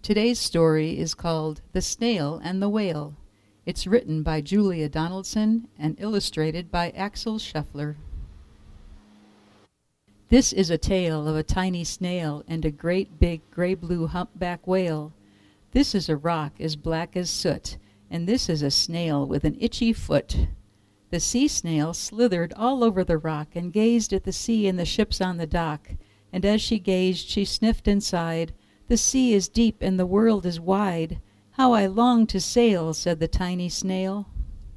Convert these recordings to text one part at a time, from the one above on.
Today's story is called The Snail and the Whale. It's written by Julia Donaldson and illustrated by Axel Scheffler. This is a tale of a tiny snail and a great big gray-blue humpback whale. This is a rock as black as soot, and this is a snail with an itchy foot. The sea snail slithered all over the rock and gazed at the sea and the ships on the dock, and as she gazed she sniffed and sighed, "The sea is deep and the world is wide. How I long to sail," said the tiny snail.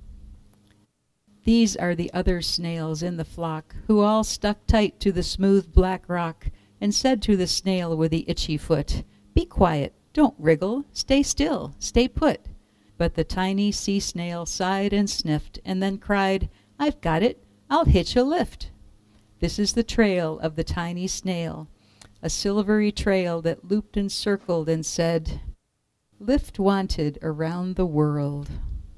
These are the other snails in the flock, who all stuck tight to the smooth black rock, and said to the snail with the itchy foot, "Be quiet, don't wriggle, stay still, stay put." But the tiny sea snail sighed and sniffed, and then cried, "I've got it, I'll hitch a lift." This is the trail of the tiny snail, a silvery trail that looped and circled and said, "Lift wanted around the world."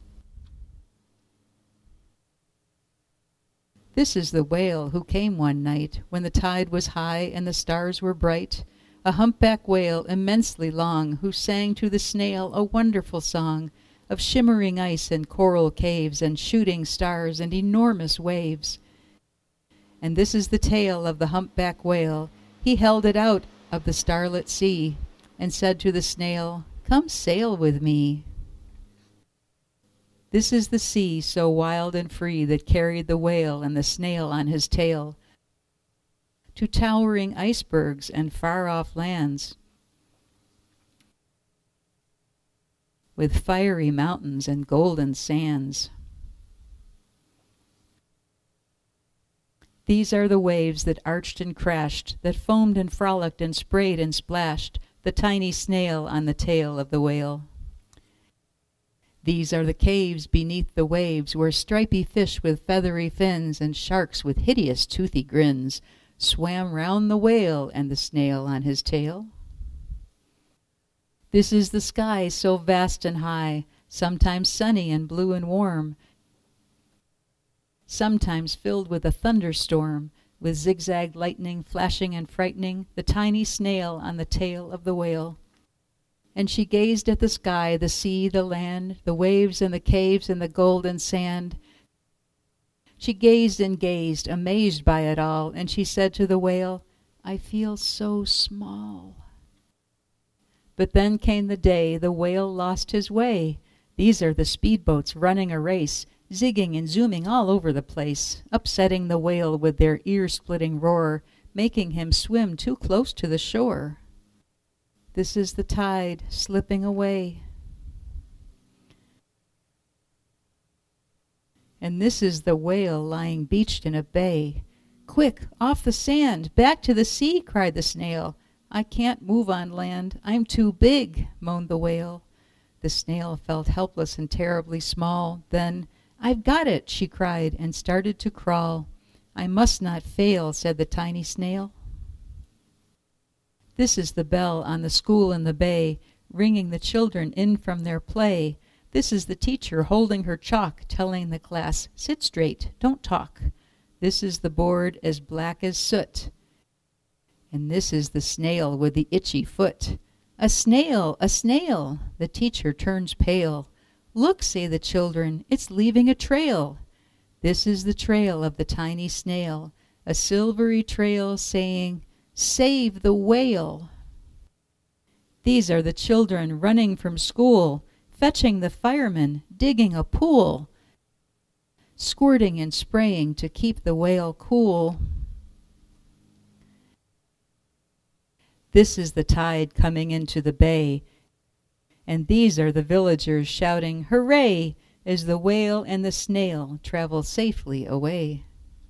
This is the whale who came one night when the tide was high and the stars were bright, a humpback whale immensely long, who sang to the snail a wonderful song of shimmering ice and coral caves and shooting stars and enormous waves. And this is the tale of the humpback whale. He held it out of the starlit sea and said to the snail, "Come sail with me." This is the sea so wild and free that carried the whale and the snail on his tail to towering icebergs and far-off lands, with fiery mountains and golden sands. These are the waves that arched and crashed, that foamed and frolicked and sprayed and splashed the tiny snail on the tail of the whale. These are the caves beneath the waves, where stripy fish with feathery fins and sharks with hideous toothy grins swam round the whale and the snail on his tail. This is the sky so vast and high, sometimes sunny and blue and warm, sometimes filled with a thunderstorm, with zigzag lightning flashing and frightening the tiny snail on the tail of the whale. And she gazed at the sky, the sea, the land, the waves and the caves and the golden sand. She gazed and gazed, amazed by it all, and she said to the whale, "I feel so small." But then came the day the whale lost his way. These are the speedboats running a race, zigging and zooming all over the place, upsetting the whale with their ear-splitting roar, making him swim too close to the shore. This is the tide slipping away. And this is the whale lying beached in a bay. "Quick, off the sand, back to the sea," cried the snail. "I can't move on land, I'm too big," moaned the whale. The snail felt helpless and terribly small. Then, "I've got it," she cried, and started to crawl. "I must not fail," said the tiny snail. This is the bell on the school in the bay, ringing the children in from their play. This is the teacher holding her chalk, telling the class, "Sit straight, don't talk." This is the board as black as soot. And this is the snail with the itchy foot. "A snail, a snail!" The teacher turns pale. "Look," say the children, "it's leaving a trail." This is the trail of the tiny snail, a silvery trail saying, "Save the whale." These are the children running from school, fetching the firemen, digging a pool, squirting and spraying to keep the whale cool. This is the tide coming into the bay, and these are the villagers shouting, "Hooray!" as the whale and the snail travel safely away.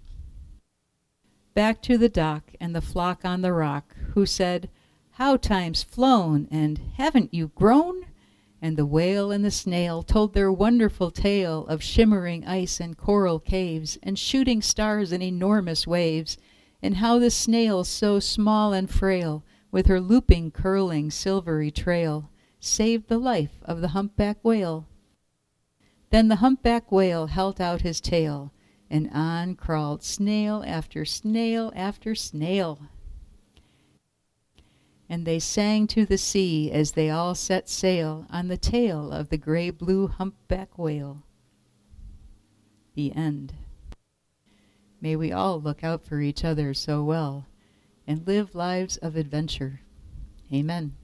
Back to the dock and the flock on the rock, who said, "How time's flown, and haven't you grown?" And the whale and the snail told their wonderful tale of shimmering ice and coral caves, and shooting stars and enormous waves, and how the snail so small and frail, with her looping, curling, silvery trail, saved the life of the humpback whale. Then the humpback whale held out his tail, and on crawled snail after snail after snail. And they sang to the sea as they all set sail on the tail of the gray-blue humpback whale. The end. May we all look out for each other so well and live lives of adventure. Amen.